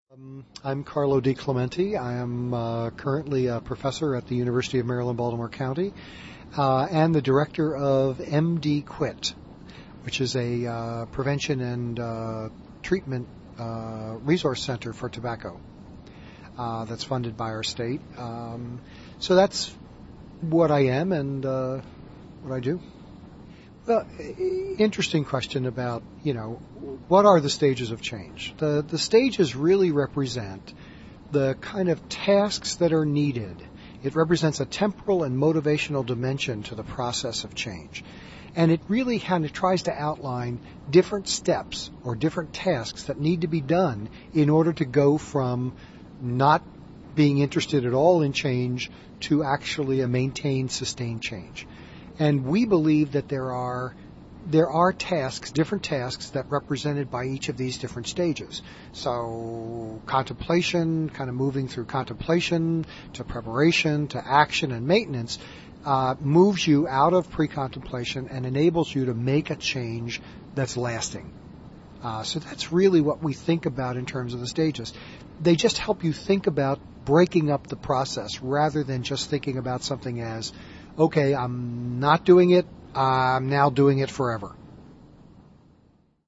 I'm Carlo Di Clementi. I am currently a professor at the University of Maryland, Baltimore County, and the director of MD Quit, which is a prevention and treatment resource center for tobacco that's funded by our state. So that's what I am and what I do. Well, interesting question about, what are the stages of change? The stages really represent the kind of tasks that are needed. It represents a temporal and motivational dimension to the process of change. And it really kind of tries to outline different steps or different tasks that need to be done in order to go from not being interested at all in change to actually a maintained, sustained change. And we believe that there are tasks, different tasks that represented by each of these different stages. So contemplation, kind of moving through contemplation to preparation to action and maintenance, moves you out of pre-contemplation and enables you to make a change that's lasting. So that's really what we think about in terms of the stages. They just help you think about breaking up the process rather than just thinking about something as, okay, I'm not doing it, I'm now doing it forever.